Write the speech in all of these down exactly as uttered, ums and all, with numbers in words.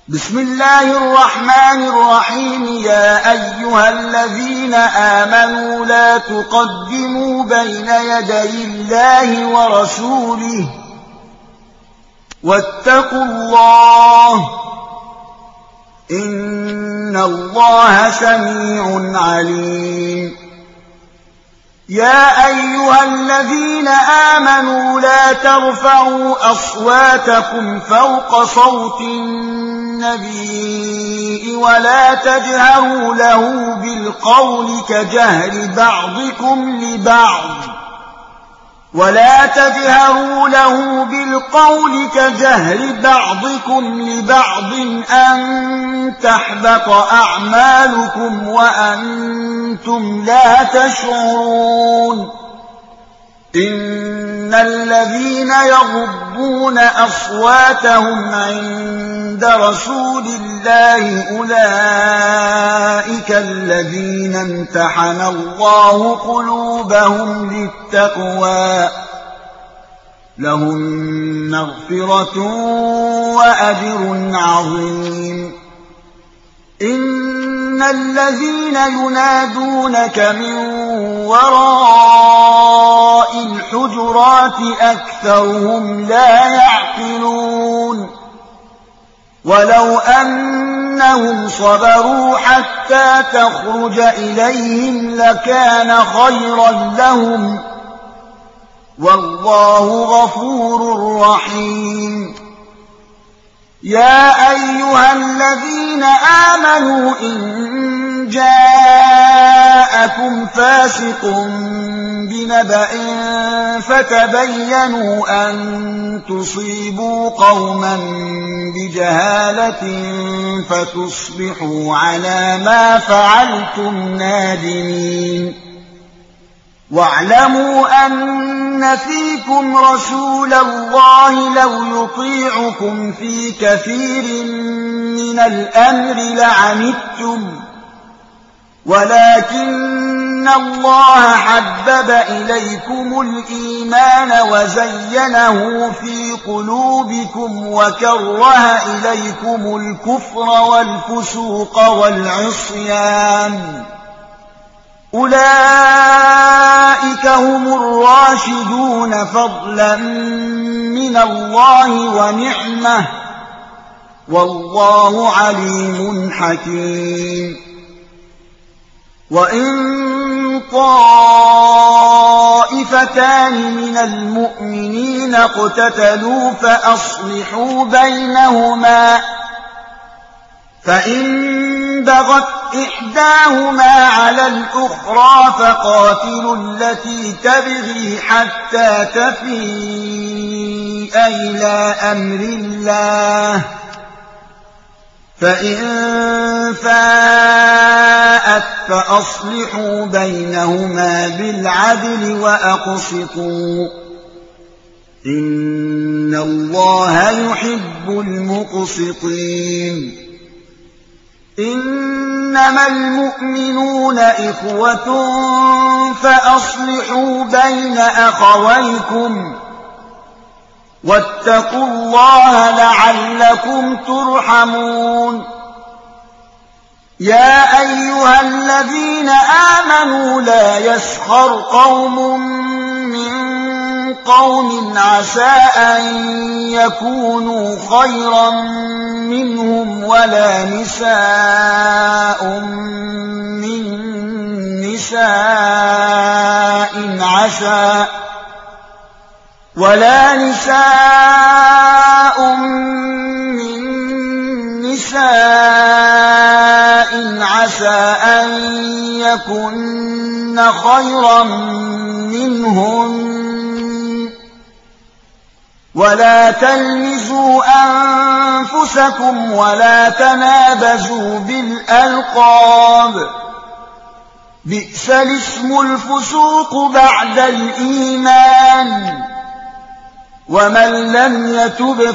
بسم الله الرحمن الرحيم. يا أيها الذين آمنوا لا تقدموا بين يدي الله ورسوله واتقوا الله إن الله سميع عليم. يا أيها الذين آمنوا لا ترفعوا أصواتكم فوق صوت النبي ولا تجهروا له بالقول كجهر بعضكم لبعض ولا تجهروا له بالقول كجهر بعضكم لبعض أن تحبط أعمالكم وأنتم لا تشعرون. إن الذين يغضون أصواتهم عند رسول الله أولئك الذين امتحن الله قلوبهم للتقوى لهم مغفرة وأجر عظيم. إن الذين ينادونك من وراء الحجرات أكثرهم لا يعقلون. ولو أنهم صبروا حتى تخرج إليهم لكان خيرا لهم والله غفور رحيم. يا أيها الذين آمنوا إن جاءكم فاسق بنبأ فتبينوا أن تصيبوا قوما بجهالة فتصبحوا على ما فعلتم نادمين. واعلموا أن فيكم رسول الله لو يطيعكم في كثير من الأمر لعنتم ولكن الله حبب إليكم الإيمان وزينه في قلوبكم وكره إليكم الكفر والفسوق والعصيان أولئك هم الراشدون فضلا من الله ونعمة والله عليم حكيم. وإن طائفتان من المؤمنين اقتتلوا فأصلحوا بينهما فإن بغت إحداهما على الأخرى فقاتلوا التي تبغي حتى تفيء إلى أمر الله فإن فاءت فأصلحوا بينهما بالعدل وأقسطوا إن الله يحب المقسطين. إنما المؤمنون إخوة فأصلحوا بين أخويكم واتقوا الله لعلكم ترحمون. يا أيها الذين آمنوا لا يسخر قوم من قوم عسى أن يكونوا خيرا منهم ولا نساء من نساء عسى ولا نساء من نساء عسى أن يكن خيرا منهن ولا تلمزوا أنفسكم ولا تنابزوا بالألقاب بئس الاسم الفسوق بعد الإيمان ومن لم يتب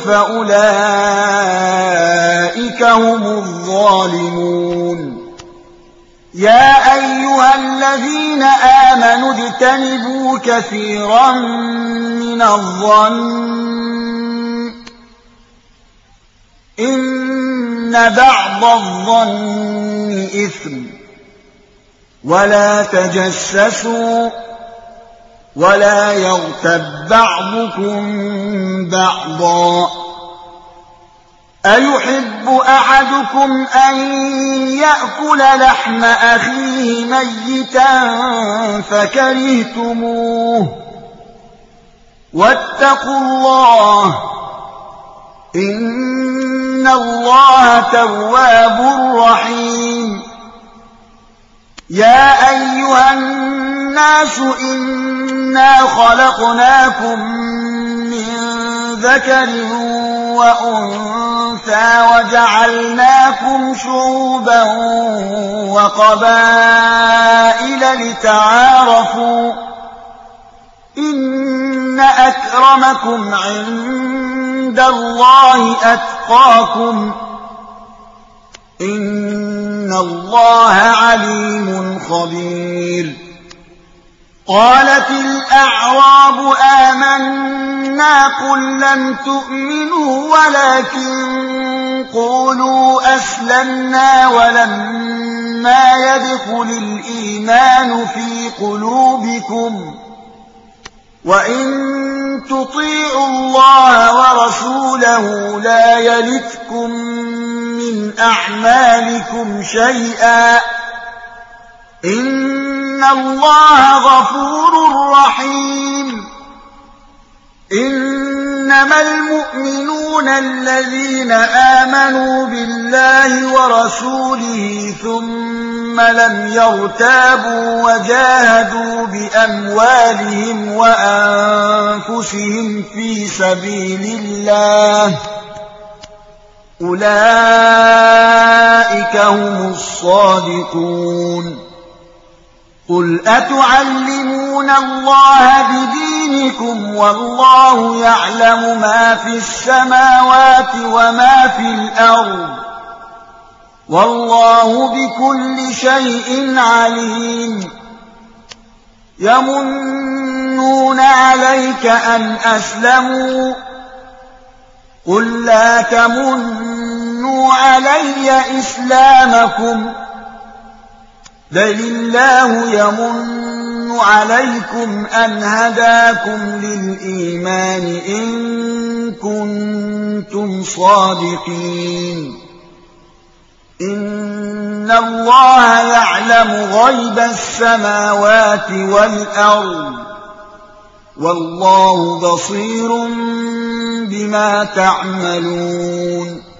فأولئك هم الظالمون. يا أيها الذين آمنوا اجتنبوا كثيرا من الظن إن بعض الظن إثم ولا تجسسوا ولا يغتب بعضكم بعضا أيحب أحدكم أن يأكل لحم أخيه ميتا فكرهتموه واتقوا الله إن الله تواب رحيم يا أيها الناس إنا خلقناكم من ذكر وأنثى وجعلناكم شعوبا وقبائل لتعارفوا إن أكرمكم عند الله أتقاكم إن الله عليم خبير قالت الأعراب آمنا قل لم تؤمنوا ولكن قولوا أسلمنا ولما يدخل الإيمان في قلوبكم وإن تطيعوا الله ورسوله لا يلتكم من أعمالكم شيئا إن الله غفور رحيم إنما المؤمنون الذين آمنوا بالله ورسوله ثم لم يرتابوا وجاهدوا بأموالهم وأنفسهم في سبيل الله أولئك هم الصادقون قل أتعلمون الله بدينكم والله يعلم ما في السماوات وما في الأرض والله بكل شيء عليم يمنون عليك أن أسلموا قل لا تمنوا علي إسلامكم بل الله يمن عليكم أن هداكم للإيمان إن كنتم صادقين إن الله يعلم غيب السماوات والأرض والله بصير بما تعملون